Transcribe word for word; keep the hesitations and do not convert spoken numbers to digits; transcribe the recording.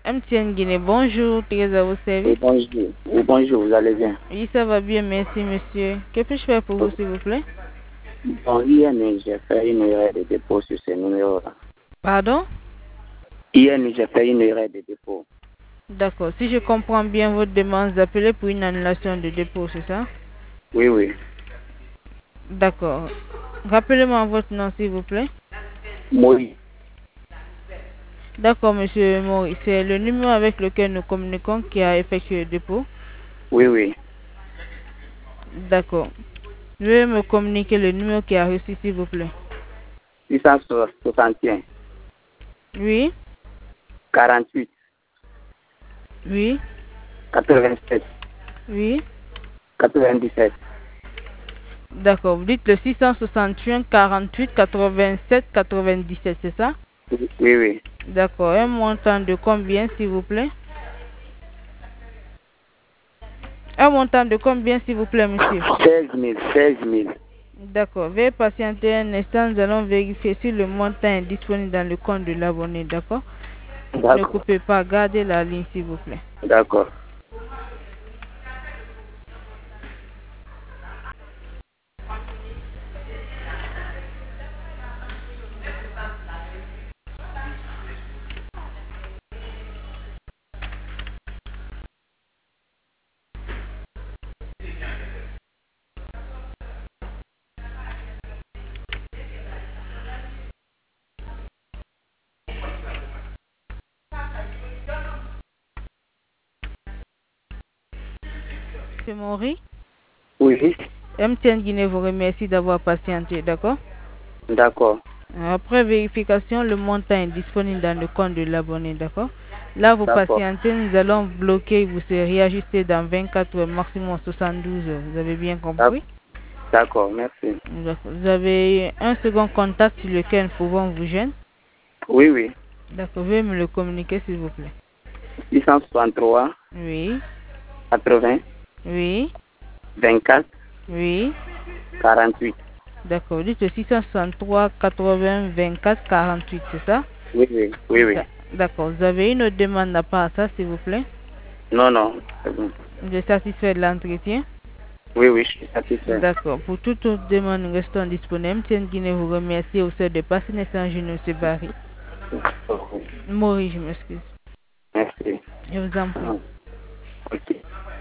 M T N Guinée, bonjour, très à vos services. Oui, bonjour. Oui, bonjour, vous allez bien? Oui, ça va bien, merci monsieur. Que puis-je faire pour vous, s'il vous plaît? Bon, hier, nuit, j'ai fait une erreur de dépôt sur ce numéro-là. Pardon? Hier, nuit, j'ai fait une erreur de dépôt. D'accord. Si je comprends bien votre demande d'appeler pour une annulation de dépôt, c'est ça? Oui, oui. D'accord. Rappelez-moi votre nom, s'il vous plaît. Moïse. D'accord, monsieur Maurice. C'est le numéro avec lequel nous communiquons qui a effectué le dépôt. Oui, oui. D'accord. Veuillez me communiquer le numéro qui a reçu, s'il vous plaît. six cent soixante et un. Oui. quarante-huit. Oui. quatre-vingt-sept. Oui. quatre-vingt-dix-sept. D'accord. Vous dites le six cent soixante et un quarante-huit quatre-vingt-sept quatre-vingt-dix-sept, c'est ça? Oui, oui. D'accord. Un montant de combien, s'il vous plaît? Un montant de combien, s'il vous plaît, monsieur? seize mille. seize mille. D'accord. Veuillez patienter un instant. Nous allons vérifier si le montant est disponible dans le compte de l'abonné. D'accord? Ne D'accord. coupez pas. Gardez la ligne, s'il vous plaît. D'accord. Monsieur Maury, Oui. M T N Guinée vous remercie d'avoir patienté. D'accord? D'accord. Après vérification, le montant est disponible dans le compte de l'abonné. D'accord? Là, vous D'accord. patientez. Nous allons bloquer. Vous serez réajusté dans vingt-quatre heures, maximum soixante-douze heures. Vous avez bien compris? D'accord, merci. D'accord. Vous avez un second contact sur lequel nous pouvons vous joindre? Oui, oui. D'accord. Veuillez me le communiquer, s'il vous plaît. six cent soixante-trois. Oui. quatre-vingts. Oui. vingt-quatre. Oui. quarante-huit. D'accord. Dites le six cent soixante-trois quatre-vingts vingt-quatre quarante-huit, c'est ça? Oui, oui. Oui, oui. D'accord. Vous avez une autre demande à part ça, s'il vous plaît? Non, non. C'est bon. Vous êtes satisfait de l'entretien? Oui, oui, je suis satisfait. D'accord. Pour toute autre demande, nous restons disponibles. M T N Guinée vous remercie au sein de passer naissance Juno Sebari. Maurice, je m'excuse. Merci. Je vous en prie. Ok.